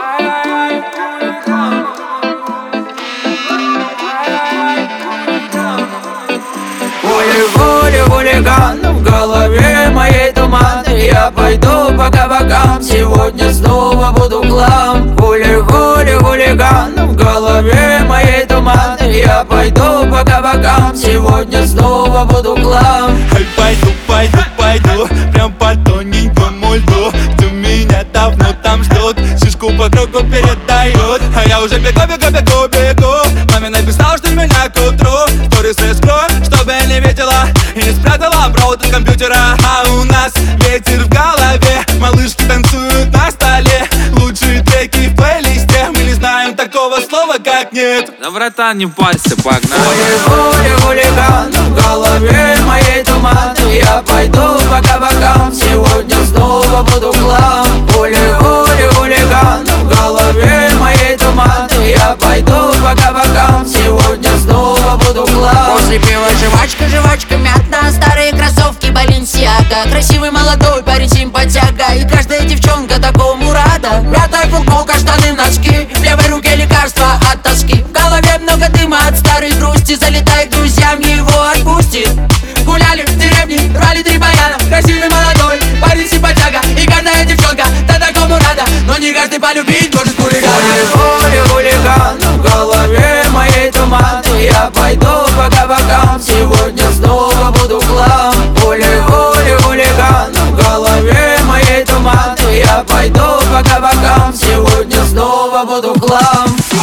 Гули-гули, хулиган, в голове моей туман. Я пойду по кабакам, сегодня снова буду клам. Гули-гули, хулиган, в голове моей туман. Я пойду по кабакам, сегодня снова буду клам. Пойду, прям по тоненькому льду, где меня давно там ждут, шишку по кругу передают. А я уже бегу. Маме написал, что меня к утру сторис скрою, чтобы не видела и не спрятала провод от компьютера. А у нас ветер в голове, малышки танцуют на столе. Лучшие треки в плейлисте, мы не знаем такого слова, как нет. Да, братан, не парься, погнали. Гули-гули, хулиган, в голове моей туман. Я пойду по кабакам, сегодня снова буду клам. Гули-гули, хулиган, в голове моей туман. Я пойду по кабакам, сегодня снова буду клам. После пива жвачка мятна, старые кроссовки Balenciaga. Красивый молодой парень симпатяга, и каждая девчонка такому рада. Мятая футболка, штаны, носки, в левой руке лекарства от тоски. В голове много дыма от старой грусти, залетай к друзьям, его отпустит. Гуляли в деревне, брали 3 баяна. Красивый молодой парень симпатяга, и каждая девчонка да такому рада. Но не каждый полюбить может хулигана. Гули-гули, хулиган, в голове моей туман. Я пойду по кабакам, сегодня снова буду клам. Гули-гули, хулиган, в голове моей туман. Я пойду по кабакам, сегодня снова буду клам.